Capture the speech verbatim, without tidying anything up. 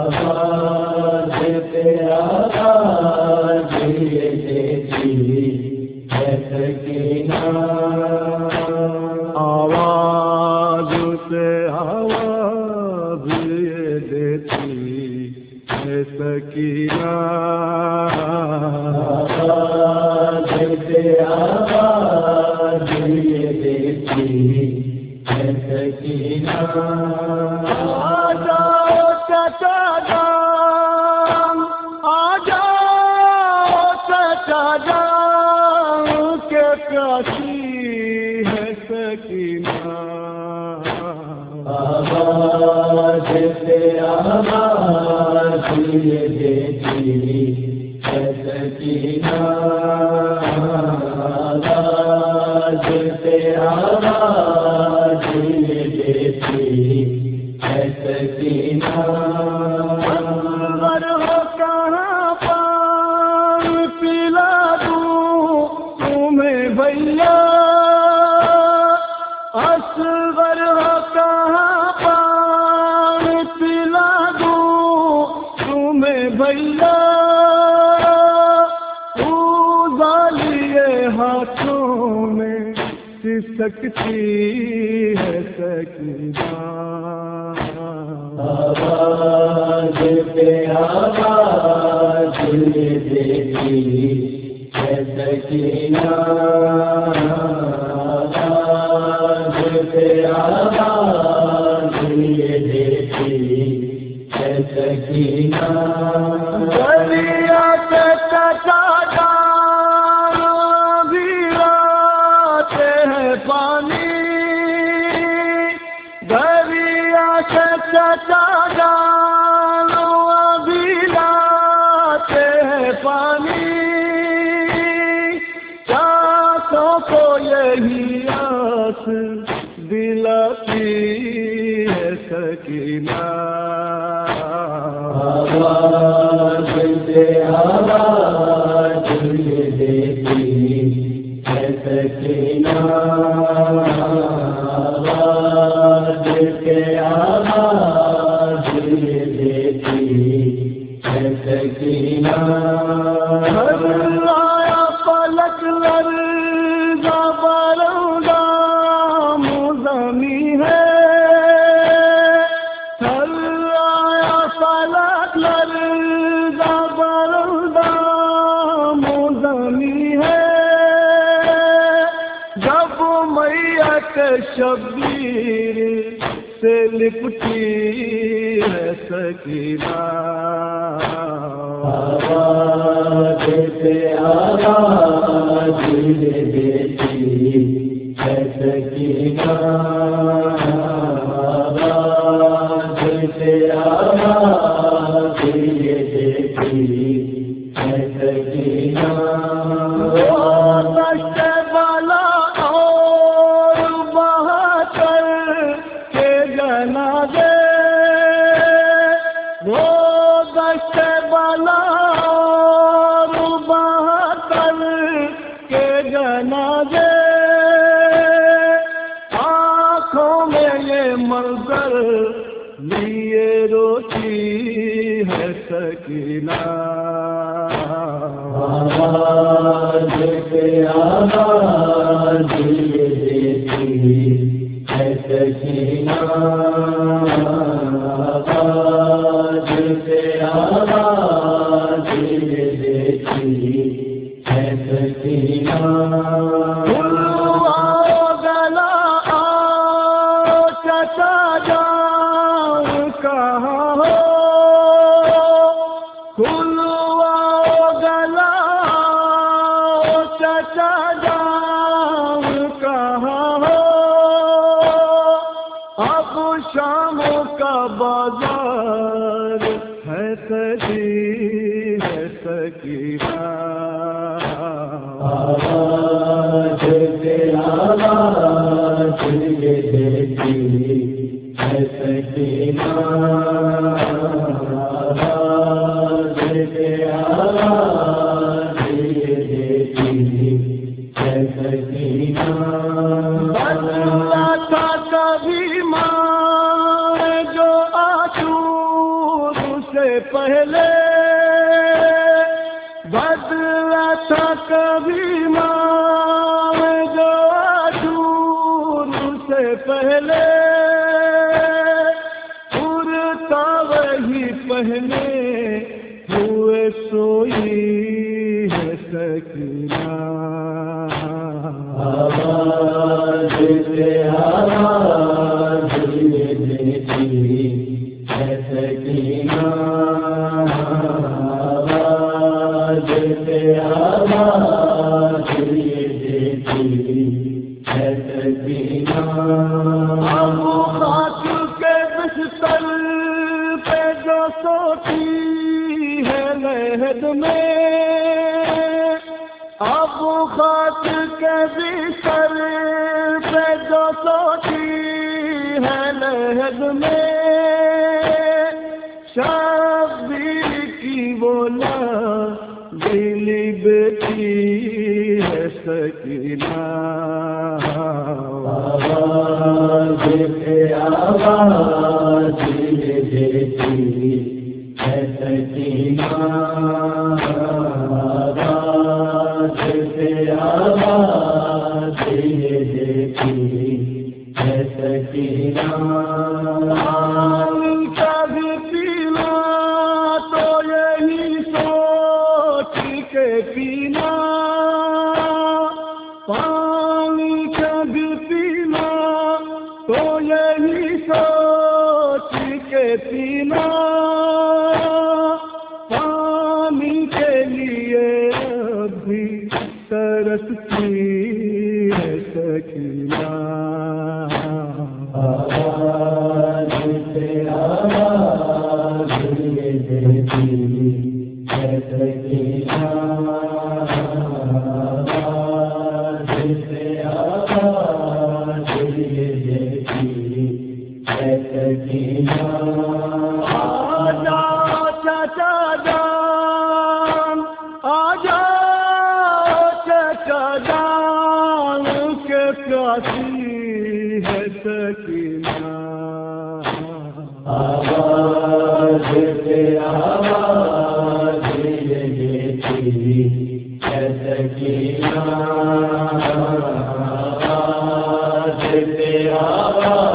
آواز سے آواز یہ دیتی ہے سکینہ، آواز سے آواز یہ دیتی ہے سکینہ، آواز سے آواز یہ دیتی ہے سکینہ۔ آ جاؤ چچا جان، آ جاؤ چچا جان کے پیاسی ہے سکینہ، آواز سے آواز یہ دیتی ہے سکینہ، آواز سے آواز یہ دیتی ہے سکینہ۔ اصغر ہو کہاں پان پلا دوں تمہیں بھیا، اصغر ہو کہاں پان پلا دوں تمہیں بھیا، لیے ہاتھوں میں سکتی ہے سکینہ، آواز سے آواز یہ دیتی ہے سکینہ، آواز سے آواز یہ دیتی ہے سکینہ۔ دریا سے چچا جان بھی آتے ہیں پانی، دریا سے چچا جان بھی لاتے ہیں پانی، چاہتوں کو یہی آس دلاتی ہے سکینہ، آواز سے آواز یہ دیتی ہے سکینہ، آواز سے آواز یہ دیتی ہے سکینہ۔ آیا پلک لرزا برنگا مزمی ہے، آیا پلک لرزا برنگا مزمی ہے، جب میت شبیر سے لپٹی ہے سکینہ، آواز سے آواز یہ دیتی ہے سکینہ، آواز سے آواز یہ دیتی ہے سکینہ۔ دشت بالا اور بہا کر کے جنازے، وہ دشت بالا اور بہا کر کے جنازے، آنکھوں میں یہ منظر لیے روتی ہے سکینہ، آواز سے آواز یہ دیتی ہے سکینہ، آواز سے آواز یہ دیتی ہے سکینہ۔ گلا آؤ چچا جان کہاں ہو، کھلوا گلا آؤ چچا جان کہاں ہو، اب شام کا بازار ہے سجی ہے سکینہ، آواز سے آواز یہ دیتی ہے سکینہ، آواز سے آواز یہ دیتی ہے سکینہ۔ بدلا تھا کبھی ماں جو آشور سے پہلے بدلا تھا کبھی ماں جو دور سے پہلے پورتا وہی پہنے ہوئے سوئی ہے سکینہ آواز سے آواز یہ دیتی ہے سکینہ آواز سے آواز یہ دیتی ہے سکینہ اب خاک کے بستر پہ جو سوتی ہے لحد میں اب خاک کے بستر پہ جو سوتی ہے لحد میں شبیر کی بولا دلی بیٹی ہے سکینہ آواز سے آواز یہ دیتی ہے سکینہ آواز سے آواز یہ دیتی ہے سکینہ پانی کا بھی پینا تو یہی سوچ کے پینا پانی کا بھی پینا تو یہی سوچ کے پینا پانی کے لیے ابھی ترستی ہے سکینہ آواز سے آواز یہ دیتی ہے سکینہ آواز سے آواز یہ دیتی ہے سکینہ آجا چچا جان آجا چچا جان کے پیاسی ہے سکینہ آواز سے آواز یہ دیتی ہے سکینہ آواز سے آواز